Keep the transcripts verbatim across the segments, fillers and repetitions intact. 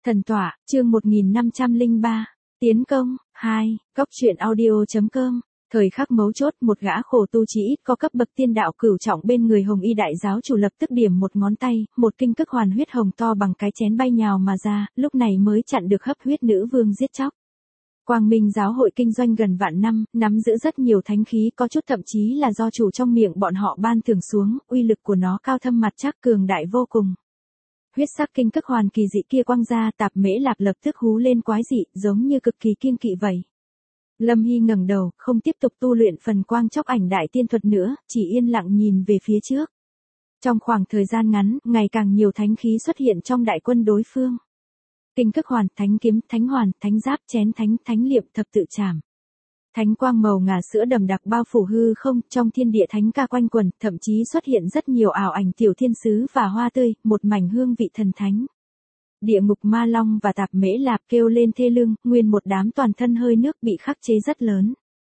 Thần tọa, chương một nghìn năm trăm lẻ ba, tiến công, hai, góc truyện audio.com. Thời khắc mấu chốt, một gã khổ tu chỉ ít có cấp bậc tiên đạo cửu trọng bên người Hồng Y đại giáo chủ lập tức điểm một ngón tay, một kinh cức hoàn huyết hồng to bằng cái chén bay nhào mà ra, lúc này mới chặn được hấp huyết nữ vương giết chóc. Quang Minh giáo hội kinh doanh gần vạn năm, nắm giữ rất nhiều thánh khí, có chút thậm chí là do chủ trong miệng bọn họ ban thưởng xuống, uy lực của nó cao thâm mặt chắc cường đại vô cùng. Huyết sắc kinh cức hoàn kỳ dị kia quang ra, Tạp Mễ Lạp lập tức hú lên quái dị, giống như cực kỳ kiêng kỵ vậy. Lâm Hy ngẩng đầu, không tiếp tục tu luyện phần quang chóc ảnh đại tiên thuật nữa, chỉ yên lặng nhìn về phía trước. Trong khoảng thời gian ngắn, ngày càng nhiều thánh khí xuất hiện trong đại quân đối phương. Kinh cức hoàn, thánh kiếm, thánh hoàn, thánh giáp, chén thánh, thánh liệm, thập tự trảm. Thánh quang màu ngà sữa đầm đặc bao phủ hư không, trong thiên địa thánh ca quanh quần, thậm chí xuất hiện rất nhiều ảo ảnh tiểu thiên sứ và hoa tươi, một mảnh hương vị thần thánh. Địa ngục ma long và Tạp Mễ Lạp kêu lên thê lương, nguyên một đám toàn thân hơi nước bị khắc chế rất lớn.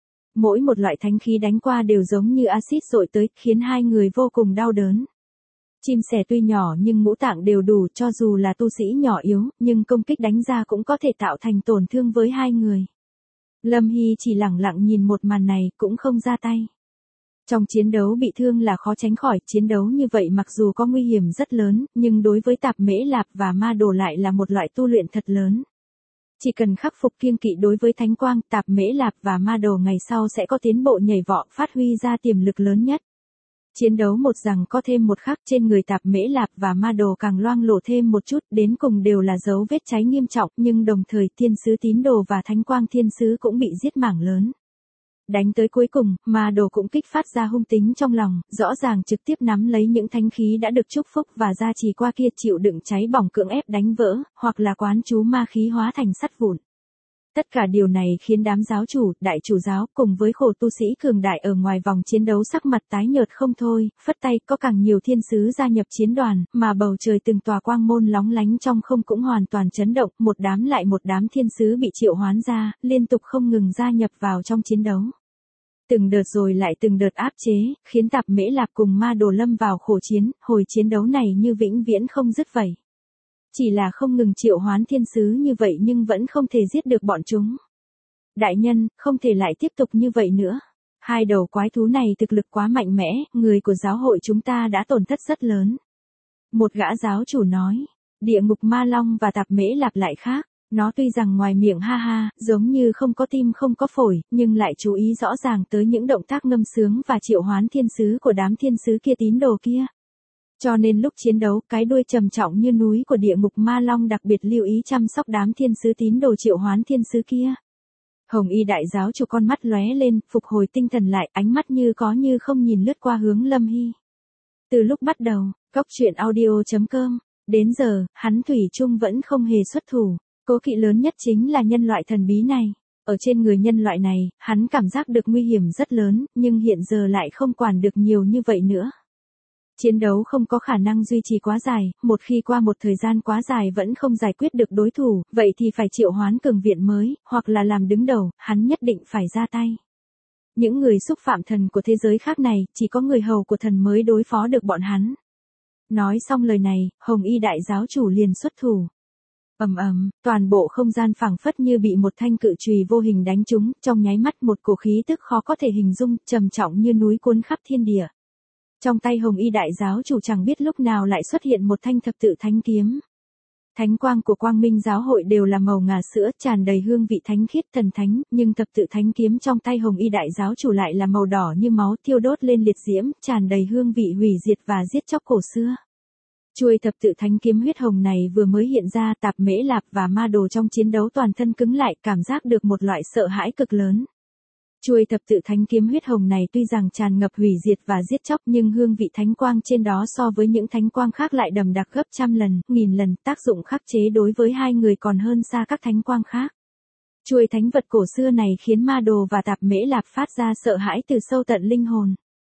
Mỗi một loại thánh khí đánh qua đều giống như axit dội tới, khiến hai người vô cùng đau đớn. Chim sẻ tuy nhỏ nhưng ngũ tạng đều đủ, cho dù là tu sĩ nhỏ yếu, nhưng công kích đánh ra cũng có thể tạo thành tổn thương với hai người. Lâm Hy chỉ lẳng lặng nhìn một màn này, cũng không ra tay. Trong chiến đấu bị thương là khó tránh khỏi, chiến đấu như vậy mặc dù có nguy hiểm rất lớn, nhưng đối với Tạp Mễ Lạp và ma đồ lại là một loại tu luyện thật lớn. Chỉ cần khắc phục kiêng kỵ đối với thánh quang, Tạp Mễ Lạp và ma đồ ngày sau sẽ có tiến bộ nhảy vọt, phát huy ra tiềm lực lớn nhất. Chiến đấu một rằng có thêm một khắc, trên người Tạp Mễ Lạp và ma đồ càng loang lổ thêm một chút, đến cùng đều là dấu vết cháy nghiêm trọng, nhưng đồng thời thiên sứ tín đồ và thánh quang thiên sứ cũng bị giết mảng lớn. Đánh tới cuối cùng, ma đồ cũng kích phát ra hung tính trong lòng, rõ ràng trực tiếp nắm lấy những thánh khí đã được chúc phúc và gia trì qua kia, chịu đựng cháy bỏng cưỡng ép đánh vỡ, hoặc là quán chú ma khí hóa thành sắt vụn. Tất cả điều này khiến đám giáo chủ, đại chủ giáo, cùng với khổ tu sĩ cường đại ở ngoài vòng chiến đấu sắc mặt tái nhợt không thôi, phất tay, có càng nhiều thiên sứ gia nhập chiến đoàn, mà bầu trời từng tòa quang môn lóng lánh trong không cũng hoàn toàn chấn động, một đám lại một đám thiên sứ bị triệu hoán ra, liên tục không ngừng gia nhập vào trong chiến đấu. Từng đợt rồi lại từng đợt áp chế, khiến Tạp Mễ Lạp cùng ma đồ lâm vào khổ chiến, hồi chiến đấu này như vĩnh viễn không dứt vậy. Chỉ là không ngừng triệu hoán thiên sứ như vậy nhưng vẫn không thể giết được bọn chúng. Đại nhân, không thể lại tiếp tục như vậy nữa. Hai đầu quái thú này thực lực quá mạnh mẽ, người của giáo hội chúng ta đã tổn thất rất lớn. Một gã giáo chủ nói, địa ngục ma long và Tạp Mễ Lạp lại khác. Nó tuy rằng ngoài miệng ha ha, giống như không có tim không có phổi, nhưng lại chú ý rõ ràng tới những động tác ngâm sướng và triệu hoán thiên sứ của đám thiên sứ kia tín đồ kia. Cho nên lúc chiến đấu, cái đuôi trầm trọng như núi của địa ngục ma long đặc biệt lưu ý chăm sóc đám thiên sứ tín đồ triệu hoán thiên sứ kia. Hồng Y đại giáo chủ con mắt lóe lên, phục hồi tinh thần lại, ánh mắt như có như không nhìn lướt qua hướng Lâm Hy. Từ lúc bắt đầu, góc truyện audio.com, đến giờ, hắn thủy chung vẫn không hề xuất thủ. Cố kỵ lớn nhất chính là nhân loại thần bí này. Ở trên người nhân loại này, hắn cảm giác được nguy hiểm rất lớn, nhưng hiện giờ lại không quản được nhiều như vậy nữa. Chiến đấu không có khả năng duy trì quá dài, một khi qua một thời gian quá dài vẫn không giải quyết được đối thủ, vậy thì phải triệu hoán cường viện mới, hoặc là làm đứng đầu, hắn nhất định phải ra tay. Những người xúc phạm thần của thế giới khác này, chỉ có người hầu của thần mới đối phó được bọn hắn. Nói xong lời này, Hồng Y đại giáo chủ liền xuất thủ. Ầm ầm, toàn bộ không gian phảng phất như bị một thanh cự chùy vô hình đánh trúng, trong nháy mắt một cổ khí tức khó có thể hình dung, trầm trọng như núi cuốn khắp thiên địa. Trong tay Hồng Y đại giáo chủ chẳng biết lúc nào lại xuất hiện một thanh thập tự thánh kiếm. Thánh quang của Quang Minh giáo hội đều là màu ngà sữa, tràn đầy hương vị thánh khiết thần thánh, nhưng thập tự thánh kiếm trong tay Hồng Y đại giáo chủ lại là màu đỏ như máu, thiêu đốt lên liệt diễm, tràn đầy hương vị hủy diệt và giết chóc cổ xưa. Chuôi thập tự thánh kiếm huyết hồng này vừa mới hiện ra, Tạp Mễ Lạp và ma đồ trong chiến đấu toàn thân cứng lại, cảm giác được một loại sợ hãi cực lớn. Chuôi thập tự thánh kiếm huyết hồng này tuy rằng tràn ngập hủy diệt và giết chóc, nhưng hương vị thánh quang trên đó so với những thánh quang khác lại đậm đặc gấp trăm lần, nghìn lần, tác dụng khắc chế đối với hai người còn hơn xa các thánh quang khác. Chuôi thánh vật cổ xưa này khiến ma đồ và Tạp Mễ Lạp phát ra sợ hãi từ sâu tận linh hồn.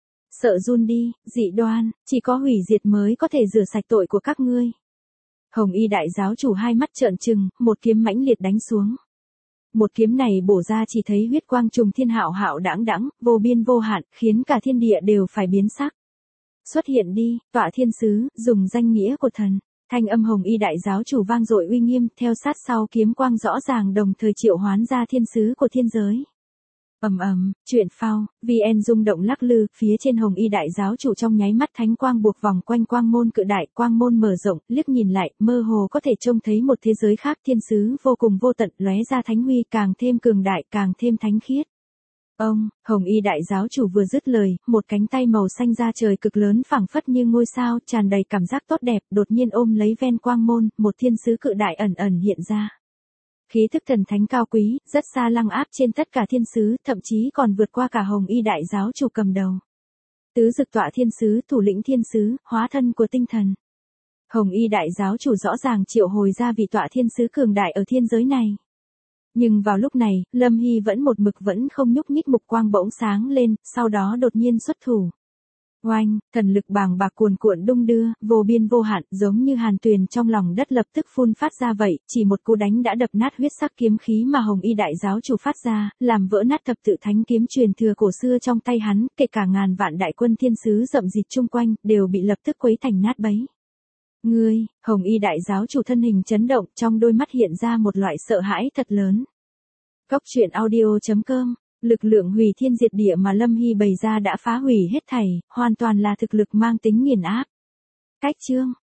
Sợ run đi, dị đoan, chỉ có hủy diệt mới có thể rửa sạch tội của các ngươi. Hồng Y đại giáo chủ hai mắt trợn trừng, một kiếm mãnh liệt đánh xuống. Một kiếm này bổ ra chỉ thấy huyết quang trùng thiên hạo hạo đãng đãng, vô biên vô hạn, khiến cả thiên địa đều phải biến sắc. Xuất hiện đi, tọa thiên sứ, dùng danh nghĩa của thần. Thanh âm Hồng Y đại giáo chủ vang dội uy nghiêm, theo sát sau kiếm quang rõ ràng đồng thời triệu hoán ra thiên sứ của thiên giới. Ầm ầm, truyện phao, vê en rung động lắc lư, phía trên Hồng Y đại giáo chủ trong nháy mắt thánh quang buộc vòng quanh quang môn cự đại, quang môn mở rộng, liếc nhìn lại, mơ hồ có thể trông thấy một thế giới khác, thiên sứ vô cùng vô tận, lóe ra thánh huy, càng thêm cường đại, càng thêm thánh khiết. Ông, Hồng Y đại giáo chủ vừa dứt lời, một cánh tay màu xanh ra trời cực lớn phảng phất như ngôi sao, tràn đầy cảm giác tốt đẹp, đột nhiên ôm lấy ven quang môn, một thiên sứ cự đại ẩn ẩn hiện ra. Khí thức thần thánh cao quý, rất xa lăng áp trên tất cả thiên sứ, thậm chí còn vượt qua cả Hồng Y đại giáo chủ cầm đầu. Tứ dực tọa thiên sứ, thủ lĩnh thiên sứ, hóa thân của tinh thần. Hồng Y đại giáo chủ rõ ràng triệu hồi ra vị tọa thiên sứ cường đại ở thiên giới này. Nhưng vào lúc này, Lâm Hy vẫn một mực vẫn không nhúc nhích, mục quang bỗng sáng lên, sau đó đột nhiên xuất thủ. Oanh, thần lực bàng bạc cuồn cuộn đung đưa, vô biên vô hạn, giống như hàn tuyền trong lòng đất lập tức phun phát ra vậy, chỉ một cú đánh đã đập nát huyết sắc kiếm khí mà Hồng Y đại giáo chủ phát ra, làm vỡ nát thập tự thánh kiếm truyền thừa cổ xưa trong tay hắn, kể cả ngàn vạn đại quân thiên sứ rậm rịt chung quanh, đều bị lập tức quấy thành nát bấy. Ngươi, Hồng Y đại giáo chủ thân hình chấn động, trong đôi mắt hiện ra một loại sợ hãi thật lớn. Cốc truyện audio chấm com, lực lượng hủy thiên diệt địa mà Lâm Hy bày ra đã phá hủy hết thảy, hoàn toàn là thực lực mang tính nghiền áp. Cách chương